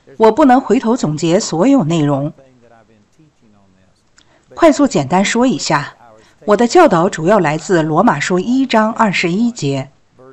我不能回头总结所有内容，快速简单说一下。我的教导主要来自罗马书1章21节，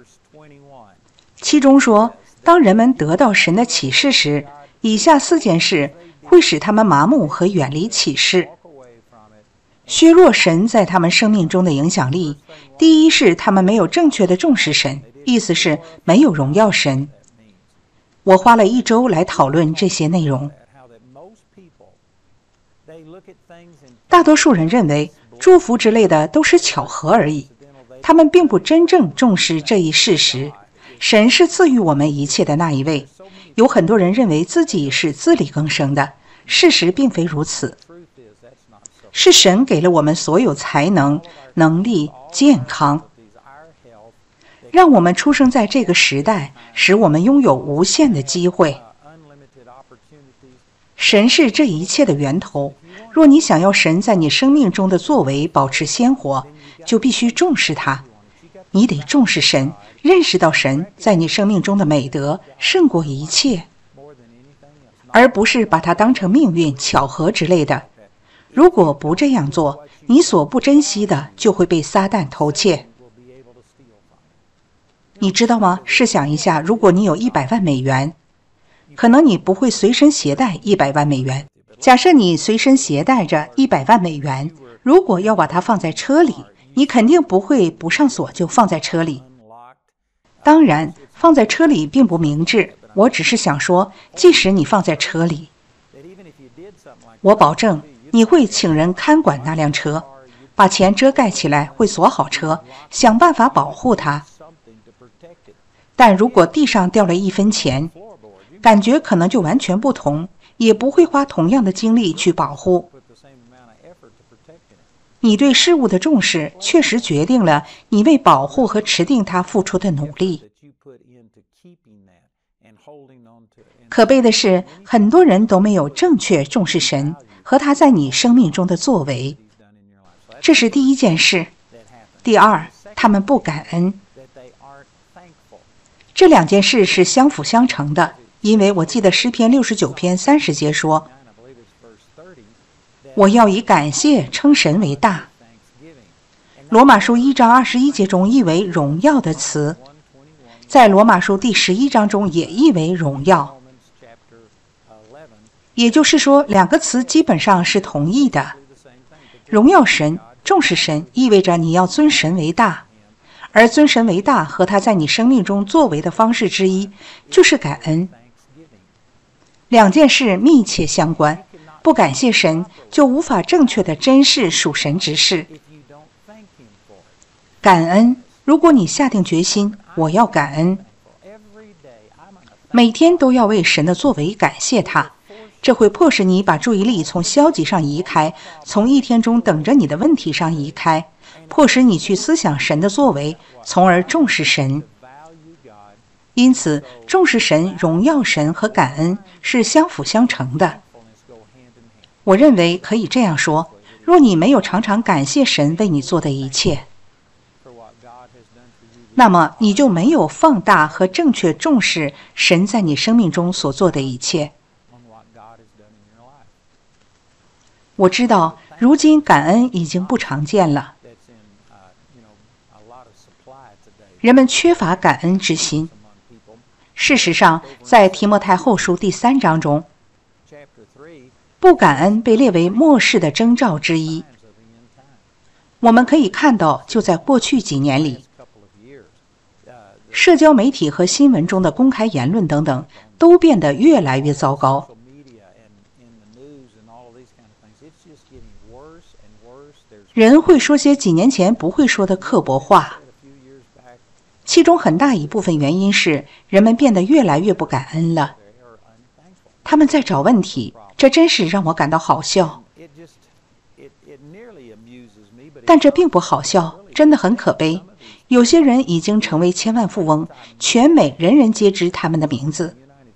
其中说，当人们得到神的启示时，以下4件事会使他们麻木和远离启示，削弱神在他们生命中的影响力。第一是他们没有正确的重视神，意思是没有荣耀神。我花了1周来讨论这些内容。大多数人认为祝福之类的都是巧合而已，他们并不真正重视这一事实，神是赐予我们一切的那一位。有很多人认为自己是自力更生的，事实并非如此，是神给了我们所有才能、能力、健康，让我们出生在这个时代，使我们拥有无限的机会。神是这一切的源头。若你想要神在你生命中的作为保持鲜活，就必须重视它。你得重视神，认识到神在你生命中的美德胜过一切，而不是把它当成命运、巧合之类的。如果不这样做，你所不珍惜的就会被撒旦偷窃。你知道吗？试想一下，如果你有100万美元，可能你不会随身携带100万美元。假设你随身携带着100万美元，如果要把它放在车里，你肯定不会不上锁就放在车里。当然，放在车里并不明智，我只是想说，即使你放在车里，我保证你会请人看管那辆车，把钱遮盖起来，会锁好车，想办法保护它。但如果地上掉了1分钱，感觉可能就完全不同，也不会花同样的精力去保护。你对事物的重视确实决定了你为保护和持定它付出的努力。可悲的是，很多人都没有正确重视神和他在你生命中的作为，这是第一件事。第二，他们不感恩。这2件事是相辅相成的，因为我记得诗篇69篇30节说，我要以感谢称神为大。罗马书1章21节中译为荣耀的词，在罗马书第11章中也译为荣耀。也就是说，2个词基本上是同义的。荣耀神、重视神意味着你要尊神为大，而尊神为大和他在你生命中作为的方式之一就是感恩。2件事密切相关，不感谢神就无法正确地珍视属神之事。感恩，如果你下定决心，我要感恩，每天都要为神的作为感谢他，这会迫使你把注意力从消极上移开，从一天中等着你的问题上移开，迫使你去思想神的作为，从而重视神。因此，重视神、荣耀神和感恩是相辅相成的。我认为可以这样说，若你没有常常感谢神为你做的一切，那么你就没有放大和正确重视神在你生命中所做的一切。我知道如今感恩已经不常见了，人们缺乏感恩之心。事实上，在提摩太后书第3章中，不感恩被列为末世的征兆之一。我们可以看到，就在过去几年里，社交媒体和新闻中的公开言论等等都变得越来越糟糕。人会说些几年前不会说的刻薄话，其中很大一部分原因是人们变得越来越不感恩了。他们在找问题，这真是让我感到好笑。但这并不好笑，真的很可悲。有些人已经成为千万富翁，全美人人皆知他们的名字，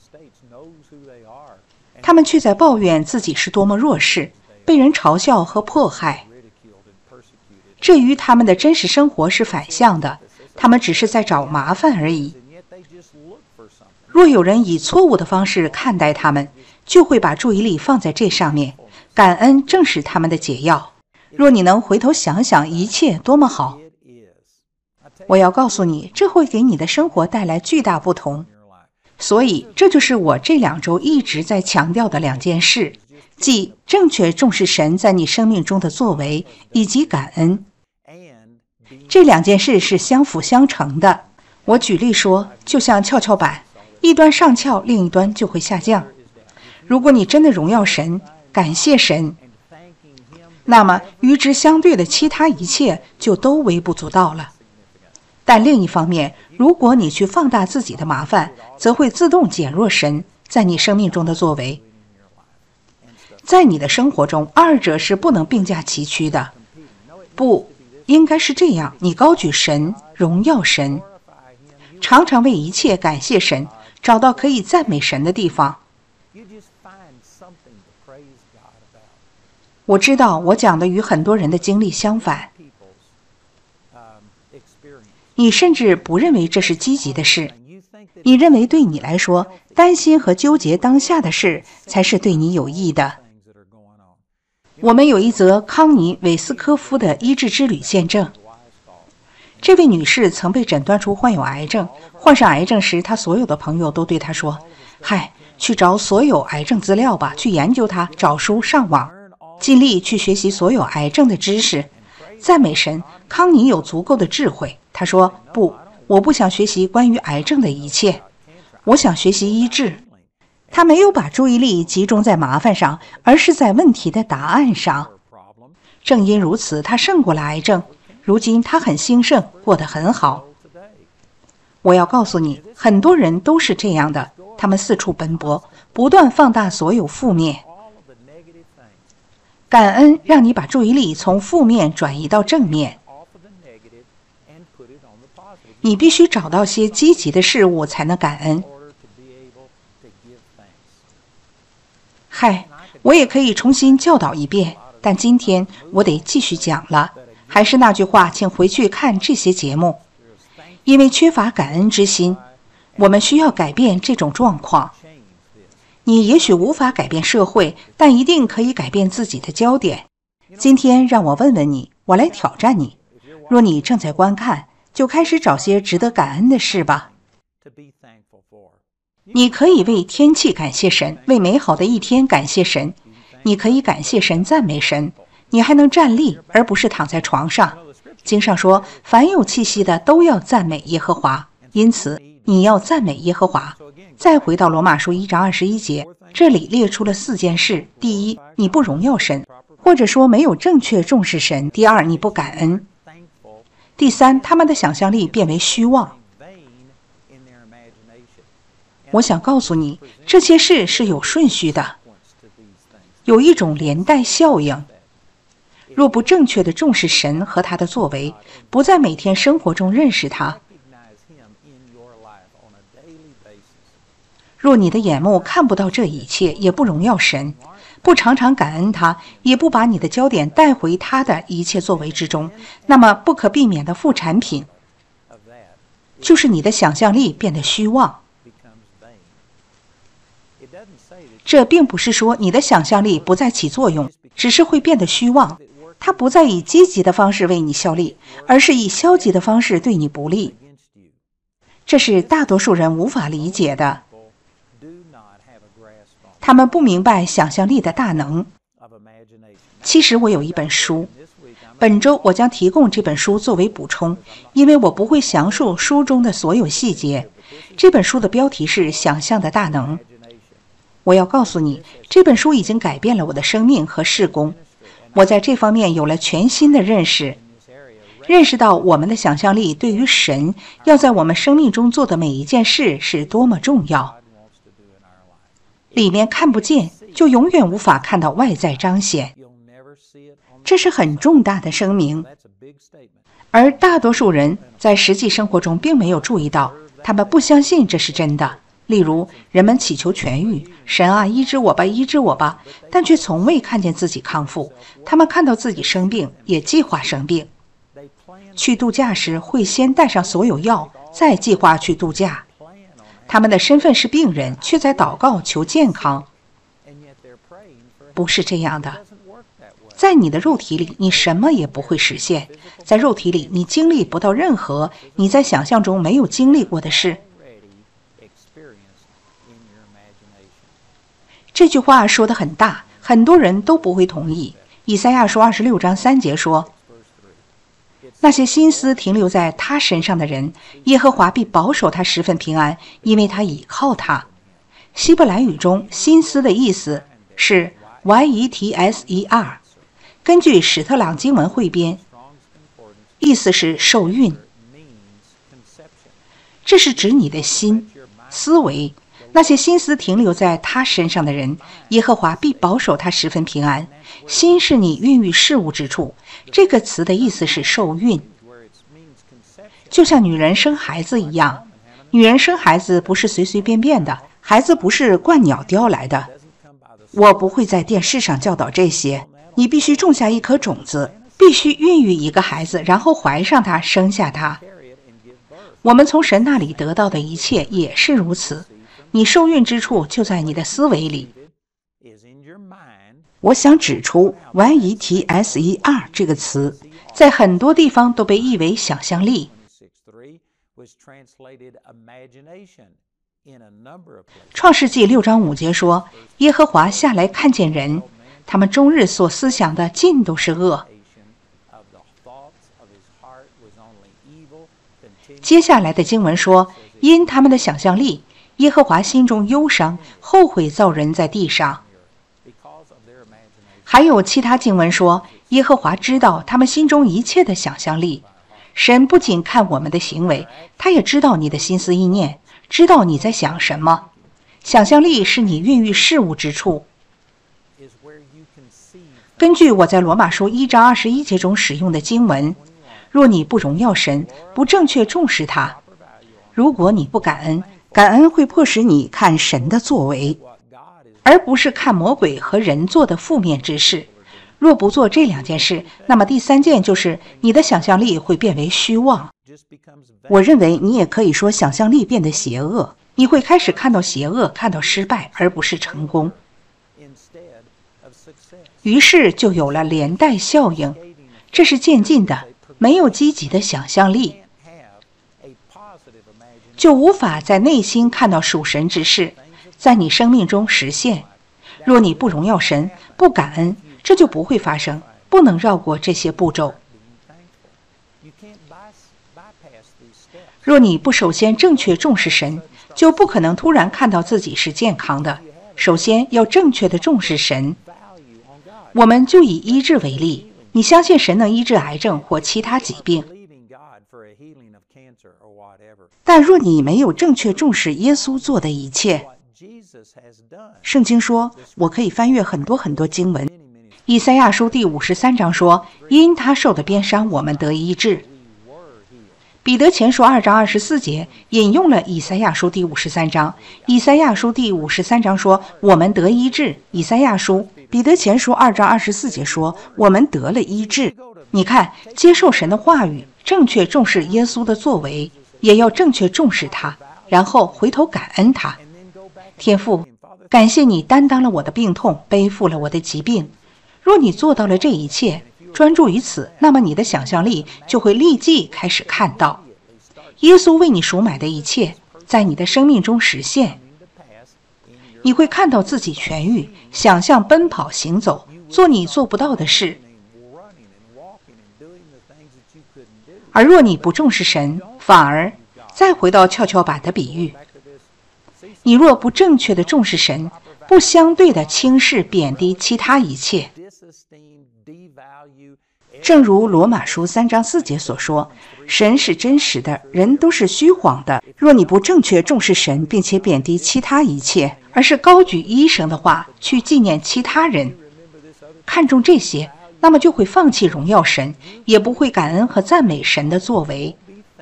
他们却在抱怨自己是多么弱势，被人嘲笑和迫害。这与他们的真实生活是反向的，他们只是在找麻烦而已。 若有人以错误的方式看待他们，就会把注意力放在这上面。感恩正是他们的解药。若你能回头想想，一切多么好！我要告诉你，这会给你的生活带来巨大不同。所以，这就是我这2周一直在强调的2件事，即正确重视神在你生命中的作为，以及感恩。这2件事是相辅相成的。我举例说，就像跷跷板，一端上翘，另一端就会下降。如果你真的荣耀神，感谢神，那么与之相对的其他一切就都微不足道了。但另一方面，如果你去放大自己的麻烦，则会自动减弱神在你生命中的作为。在你的生活中，2者是不能并驾齐驱的。不，应该是这样，你高举神，荣耀神，常常为一切感谢神，找到可以赞美神的地方。我知道我讲的与很多人的经历相反，你甚至不认为这是积极的事，你认为对你来说，担心和纠结当下的事才是对你有益的。我们有一则康妮·韦斯科夫的医治之旅见证。这位女士曾被诊断出患有癌症，患上癌症时，她所有的朋友都对她说：嗨，去找所有癌症资料吧，去研究它，找书上网，尽力去学习所有癌症的知识。赞美神，康妮有足够的智慧。她说：不，我不想学习关于癌症的一切，我想学习医治。她没有把注意力集中在麻烦上，而是在问题的答案上。正因如此，她胜过了癌症。如今她很兴盛，过得很好。我要告诉你，很多人都是这样的，他们四处奔波，不断放大所有负面。感恩让你把注意力从负面转移到正面。你必须找到些积极的事物才能感恩。嗨，我也可以重新教导一遍，但今天我得继续讲了。还是那句话，请回去看这些节目。因为缺乏感恩之心，我们需要改变这种状况。你也许无法改变社会，但一定可以改变自己的焦点。今天让我问问你，我来挑战你。若你正在观看，就开始找些值得感恩的事吧。你可以为天气感谢神，为美好的一天感谢神。你可以感谢神，赞美神。你还能站立，而不是躺在床上。经上说，凡有气息的都要赞美耶和华，因此你要赞美耶和华。再回到罗马书1章21节，这里列出了4件事：第一，你不荣耀神，或者说没有正确重视神；第二，你不感恩；第三，他们的想象力变为虚妄。我想告诉你，这些事是有顺序的，有一种连带效应。若不正确地重视神和他的作为，不在每天生活中认识他，若你的眼目看不到这一切，也不荣耀神，不常常感恩他，也不把你的焦点带回他的一切作为之中，那么不可避免的副产品就是你的想象力变得虚妄。这并不是说你的想象力不再起作用，只是会变得虚妄。它不再以积极的方式为你效力，而是以消极的方式对你不利。这是大多数人无法理解的。他们不明白想象力的大能。其实我有一本书，本周我将提供这本书作为补充，因为我不会详述书中的所有细节。这本书的标题是《想象的大能》。我要告诉你，这本书已经改变了我的生命和事工。我在这方面有了全新的认识，认识到我们的想象力对于神要在我们生命中做的每一件事是多么重要。里面看不见，就永远无法看到外在彰显。这是很重大的声明，而大多数人在实际生活中并没有注意到，他们不相信这是真的。例如，人们祈求痊愈，神啊，医治我吧，医治我吧，但却从未看见自己康复。他们看到自己生病，也计划生病。去度假时会先带上所有药，再计划去度假。 他们的身份是病人，却在祷告求健康。不是这样的。在你的肉体里，你什么也不会实现。在肉体里，你经历不到任何你在想象中没有经历过的事。这句话说得很大，很多人都不会同意。以赛亚书26章3节说，那些心思停留在他身上的人，耶和华必保守他十分平安，因为他倚靠他。希伯来语中心思的意思是 yetser， 根据史特朗经文汇编，意思是受孕。这是指你的心思维。那些心思停留在他身上的人，耶和华必保守他十分平安。心是你孕育事物之处，这个词的意思是受孕，就像女人生孩子一样。女人生孩子不是随随便便的，孩子不是鹳鸟叼来的。我不会在电视上教导这些。你必须种下一颗种子，必须孕育一个孩子，然后怀上他，生下他。我们从神那里得到的一切也是如此。你受孕之处就在你的思维里。我想指出 yetser 这个词在很多地方都被译为想象力。创世纪6章5节说，耶和华下来看见人，他们终日所思想的尽都是恶。接下来的经文说，因他们的想象力，耶和华心中忧伤，后悔造人在地上。还有其他经文说，耶和华知道他们心中一切的想象力。神不仅看我们的行为，他也知道你的心思意念，知道你在想什么。想象力是你孕育事物之处。根据我在罗马书1章21节中使用的经文，若你不荣耀神，不正确重视他，如果你不感恩，感恩会迫使你看神的作为，而不是看魔鬼和人做的负面之事。若不做这两件事，那么第三件就是你的想象力会变为虚妄。我认为你也可以说想象力变得邪恶，你会开始看到邪恶，看到失败，而不是成功。于是就有了连带效应，这是渐进的。没有积极的想象力，就无法在内心看到属神之事在你生命中实现。若你不荣耀神，不感恩，这就不会发生，不能绕过这些步骤。若你不首先正确重视神，就不可能突然看到自己是健康的。首先要正确的重视神。我们就以医治为例，你相信神能医治癌症或其他疾病，但若你没有正确重视耶稣做的一切，圣经说，我可以翻阅很多经文。以赛亚书第53章说，因他受的鞭伤，我们得医治。彼得前书2章24节引用了以赛亚书第53章。以赛亚书第53章说，我们得医治。彼得前书2章24节说，我们得了医治。你看，接受神的话语，正确重视耶稣的作为，也要正确重视他，然后回头感恩他。天父，感谢你担当了我的病痛，背负了我的疾病。若你做到了这一切，专注于此，那么你的想象力就会立即开始看到耶稣为你赎买的一切在你的生命中实现。你会看到自己痊愈，想象奔跑行走，做你做不到的事。而若你不重视神，反而再回到跷跷板的比喻，你若不正确的重视神，不相对的轻视贬低其他一切。正如罗马书3章4节所说，神是真实的，人都是虚谎的。若你不正确重视神，并且贬低其他一切，而是高举医生的话去纪念其他人，看重这些，那么就会放弃荣耀神，也不会感恩和赞美神的作为。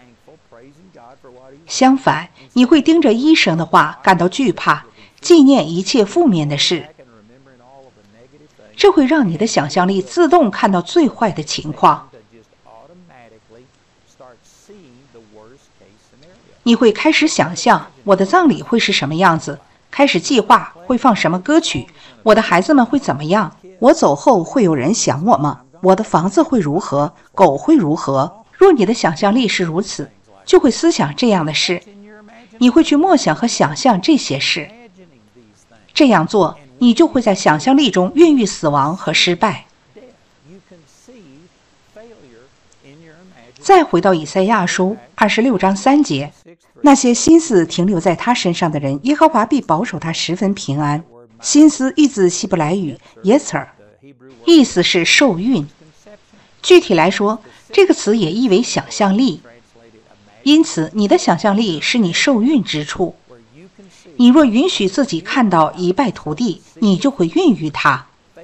相反，你会盯着医生的话感到惧怕，纪念一切负面的事。这会让你的想象力自动看到最坏的情况。 你会开始想象我的葬礼会是什么样子，开始计划会放什么歌曲，我的孩子们会怎么样，我走后会有人想我吗？我的房子会如何？狗会如何？若你的想象力是如此，就会思想这样的事，你会去默想和想象这些事。这样做，你就会在想象力中孕育死亡和失败。再回到以赛亚书26章3节，那些心思停留在他身上的人，耶和华必保守他十分平安。心思一字希伯来语 Yetzer， 意思是受孕。具体来说，这个词也意为想象力。因此，你的想象力是你受孕之处。你若允许自己看到一败涂地，你就会孕育它。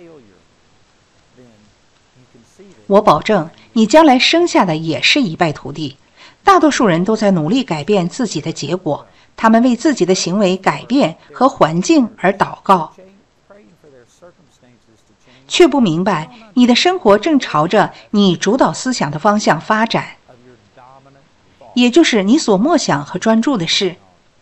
我保证，你将来生下的也是一败涂地。大多数人都在努力改变自己的结果，他们为自己的行为改变和环境而祷告，却不明白你的生活正朝着你主导思想的方向发展，也就是你所默想和专注的事。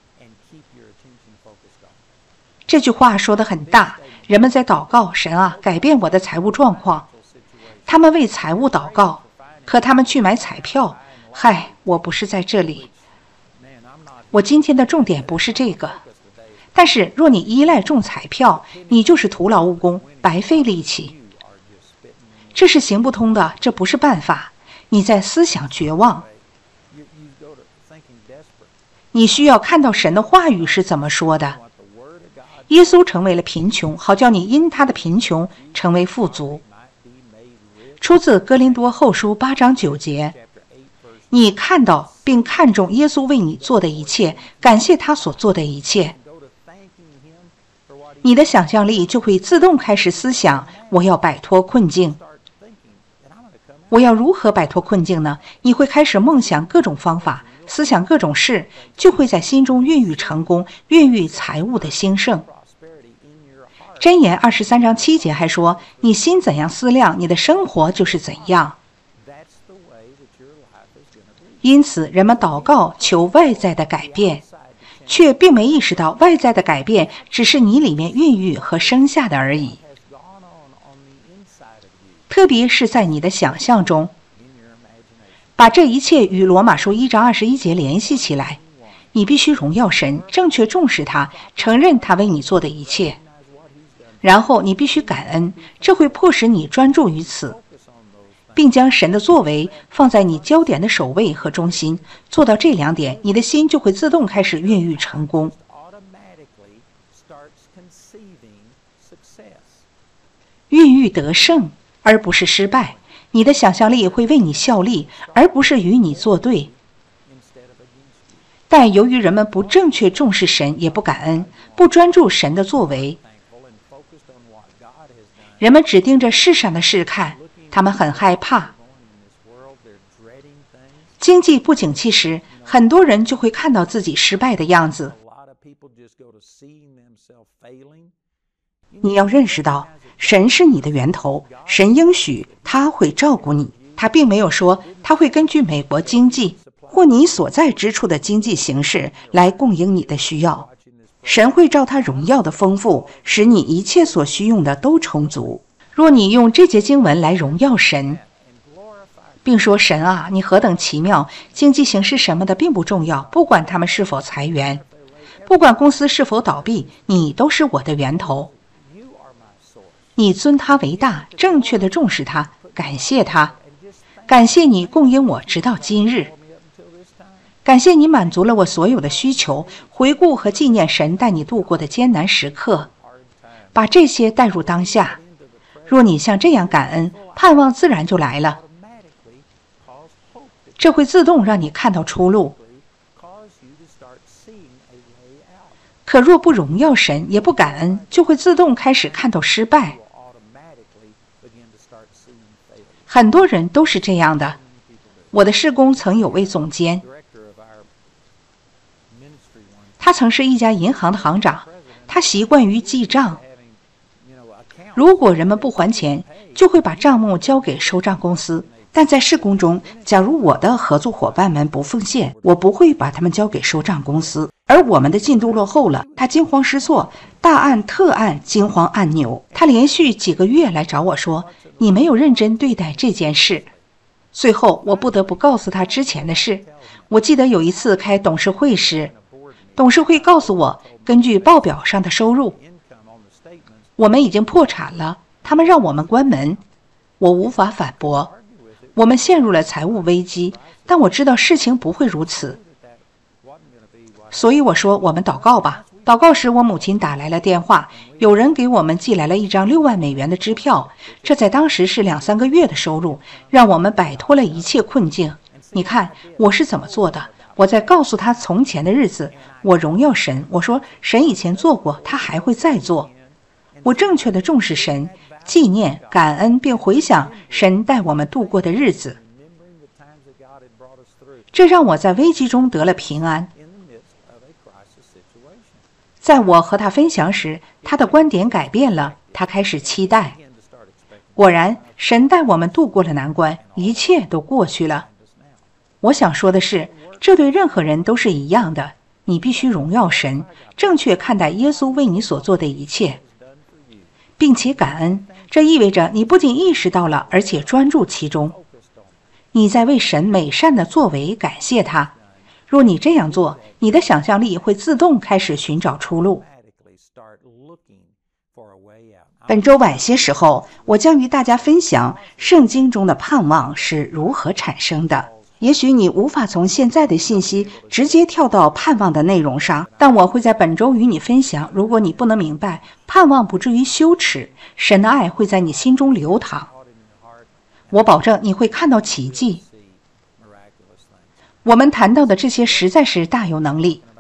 这句话说得很大，人们在祷告，神啊，改变我的财务状况。他们为财务祷告，可他们去买彩票。嗨，我不是在这里。我今天的重点不是这个。但是若你依赖中彩票，你就是徒劳无功，白费力气。这是行不通的，这不是办法。你在思想绝望。你需要看到神的话语是怎么说的。耶稣成为了贫穷，好叫你因他的贫穷成为富足。出自哥林多后书8章9节。你看到并看重耶稣为你做的一切，感谢他所做的一切，你的想象力就会自动开始思想，我要摆脱困境。我要如何摆脱困境呢？你会开始梦想各种方法，思想各种事，就会在心中孕育成功，孕育财务的兴盛。箴言23章7节还说，你心怎样思量，你的生活就是怎样。因此，人们祷告求外在的改变，却并没意识到外在的改变只是你里面孕育和生下的而已。特别是在你的想象中，把这一切与罗马书1章21节联系起来。你必须荣耀神，正确重视他，承认他为你做的一切。然后你必须感恩，这会迫使你专注于此，并将神的作为放在你焦点的首位和中心。做到这2点，你的心就会自动开始孕育成功，孕育得胜，而不是失败。你的想象力会为你效力，而不是与你作对。但由于人们不正确重视神，也不感恩，不专注神的作为，人们只盯着世上的事看，他们很害怕。经济不景气时，很多人就会看到自己失败的样子。你要认识到，神是你的源头，神应许他会照顾你，他并没有说他会根据美国经济或你所在之处的经济形势来供应你的需要。神会照他荣耀的丰富，使你一切所需用的都充足。若你用这节经文来荣耀神，并说神啊，你何等奇妙，经济形势什么的并不重要，不管他们是否裁员，不管公司是否倒闭，你都是我的源头。你尊他为大，正确的重视他，感谢他，感谢你供应我直到今日，感谢你满足了我所有的需求，回顾和纪念神带你度过的艰难时刻，把这些带入当下。若你像这样感恩，盼望自然就来了，这会自动让你看到出路。可若不荣耀神，也不感恩，就会自动开始看到失败。很多人都是这样的。我的事工曾有位总监，他曾是一家银行的行长，他习惯于记账。如果人们不还钱，就会把账目交给收账公司， 但在事工中，假如我的合作伙伴们不奉献，我不会把他们交给收账公司。而我们的进度落后了，他惊慌失措，大按特按惊慌按钮。他连续几个月来找我说，你没有认真对待这件事。最后我不得不告诉他之前的事。我记得有一次开董事会时，董事会告诉我，根据报表上的收入，我们已经破产了，他们让我们关门。我无法反驳，我们陷入了财务危机，但我知道事情不会如此。所以我说，我们祷告吧。祷告时，我母亲打来了电话，有人给我们寄来了一张6万美元的支票，这在当时是2-3个月的收入，让我们摆脱了一切困境。你看我是怎么做的，我在告诉他从前的日子，我荣耀神，我说神以前做过，他还会再做。我正确地重视神，纪念、感恩并回想神带我们度过的日子，这让我在危机中得了平安。在我和他分享时，他的观点改变了，他开始期待。果然，神带我们度过了难关，一切都过去了。我想说的是，这对任何人都是一样的，你必须荣耀神，正确看待耶稣为你所做的一切，并且感恩。这意味着你不仅意识到了，而且专注其中。你在为神美善的作为感谢他。若你这样做，你的想象力会自动开始寻找出路。本周晚些时候，我将与大家分享圣经中的盼望是如何产生的。也许你无法从现在的信息直接跳到盼望的内容上，但我会在本周与你分享，如果你不能明白，盼望不至于羞耻，神的爱会在你心中流淌。我保证你会看到奇迹。我们谈到的这些实在是大有能力。